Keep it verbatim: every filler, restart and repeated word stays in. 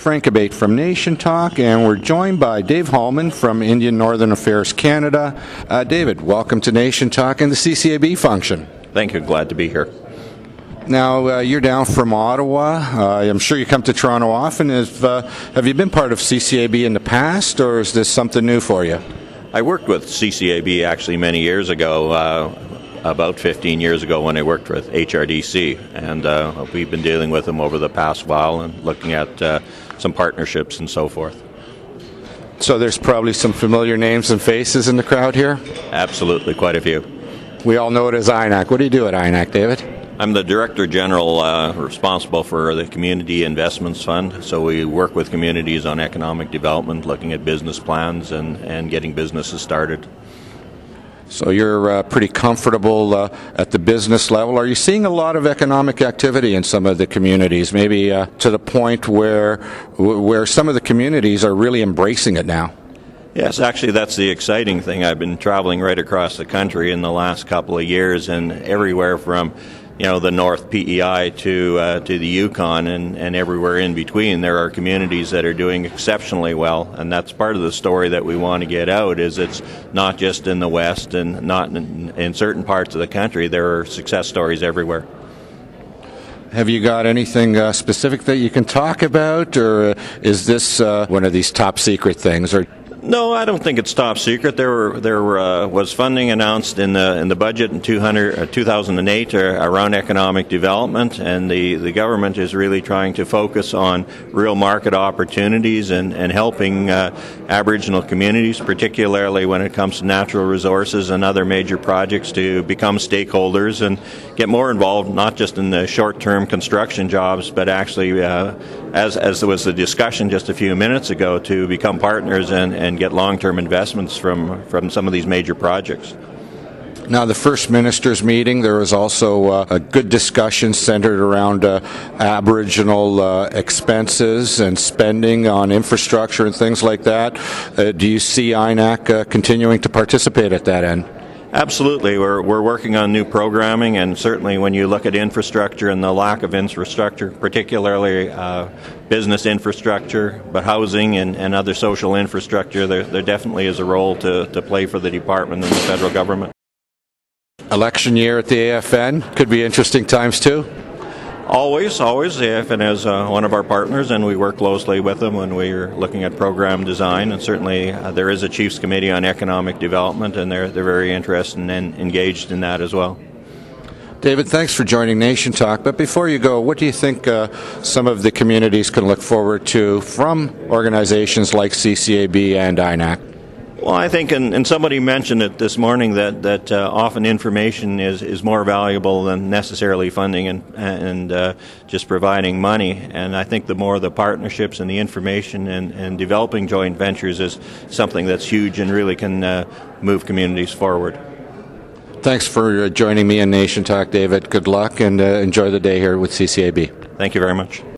Frank Abate from Nation Talk, and we're joined by Dave Hallman from Indian Northern Affairs Canada. Uh, David, welcome to Nation Talk and the C C A B function. Thank you. Glad to be here. Now, uh, you're down from Ottawa. Uh, I'm sure you come to Toronto often. Have, uh, have you been part of C C A B in the past, or is this something new for you? I worked with C C A B actually many years ago, uh, about fifteen years ago when I worked with H R D C, and uh, we've been dealing with them over the past while and looking at uh, some partnerships and so forth. So there's probably some familiar names and faces in the crowd here? Absolutely, quite a few. We all know it as I N A C. What do you do at I N A C, David? I'm the Director General uh, responsible for the Community Investments Fund, so we work with communities on economic development, looking at business plans and, and getting businesses started. So you're uh, pretty comfortable uh, at the business level. Are you seeing a lot of economic activity in some of the communities, maybe uh, to the point where where some of the communities are really embracing it now? Yes, actually that's the exciting thing. I've been traveling right across the country in the last couple of years, and everywhere from you know, the North P E I to uh, to the Yukon and, and everywhere in between, there are communities that are doing exceptionally well, and that's part of the story that we want to get out, is it's not just in the West and not in, in certain parts of the country. There are success stories everywhere. Have you got anything uh, specific that you can talk about, or is this uh, one of these top secret things? Or No, I don't think it's top secret. There were, there uh, was funding announced in the in the budget in two thousand eight uh, around economic development, and the, the government is really trying to focus on real market opportunities and, and helping uh, Aboriginal communities, particularly when it comes to natural resources and other major projects, to become stakeholders and get more involved, not just in the short-term construction jobs, but actually, uh, as, as there was the discussion just a few minutes ago, to become partners and, and get long-term investments from, from some of these major projects. Now, the First Ministers' meeting, there was also uh, a good discussion centered around uh, Aboriginal uh, expenses and spending on infrastructure and things like that. Uh, do you see I N A C uh, continuing to participate at that end? Absolutely. We're we're working on new programming, and certainly when you look at infrastructure and the lack of infrastructure, particularly uh, business infrastructure, but housing and, and other social infrastructure, there, there definitely is a role to, to play for the department and the federal government. Election year at the A F N. Could be interesting times too. Always, always. The A F N is uh, one of our partners, and we work closely with them when we're looking at program design. And certainly, uh, there is a Chiefs Committee on Economic Development, and they're they're very interested and engaged in that as well. David, thanks for joining Nation Talk. But before you go, what do you think uh, some of the communities can look forward to from organizations like C C A B and I N A C? Well, I think, and, and somebody mentioned it this morning, that that uh, often information is, is more valuable than necessarily funding and and uh, just providing money. And I think the more the partnerships and the information and, and developing joint ventures is something that's huge and really can uh, move communities forward. Thanks for joining me in Nation Talk, David. Good luck, and uh, enjoy the day here with C C A B. Thank you very much.